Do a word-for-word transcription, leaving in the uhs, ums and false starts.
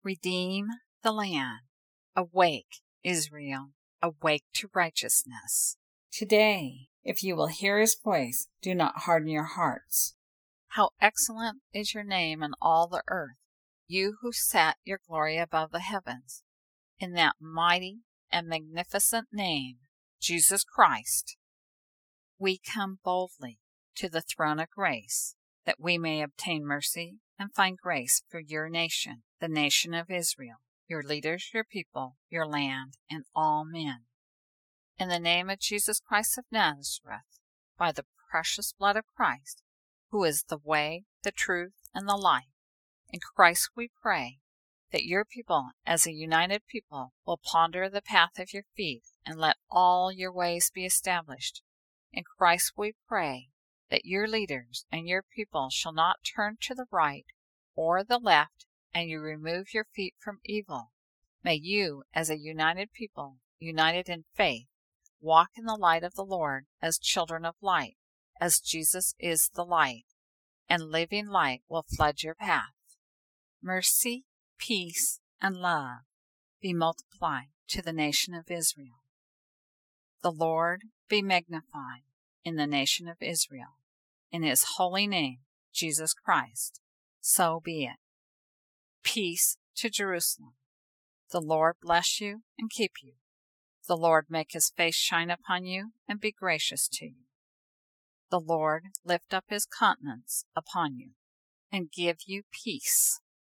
Redeem the land. Awake, Israel, awake to righteousness. Today, if you will hear his voice, do not harden your hearts. How excellent is your name in all the earth, you who set your glory above the heavens. In that mighty and magnificent name, Jesus Christ, we come boldly to the throne of grace, that we may obtain mercy and find grace for your nation, the nation of Israel, your leaders, your people, your land, and all men. In the name of Jesus Christ of Nazareth, by the precious blood of Christ, who is the way, the truth, and the life, in Christ we pray that your people, as a united people, will ponder the path of your feet and let all your ways be established. In Christ we pray that your leaders and your people shall not turn to the right or the left, and you remove your feet from evil. May you, as a united people, united in faith, walk in the light of the Lord as children of light, as Jesus is the light, and living light will flood your path. Mercy, peace, and love be multiplied to the nation of Israel. The Lord be magnified in the nation of Israel. In his holy name, Jesus Christ, so be it. Peace to Jerusalem. The Lord bless you and keep you. The Lord make his face shine upon you and be gracious to you. The Lord lift up his countenance upon you and give you peace.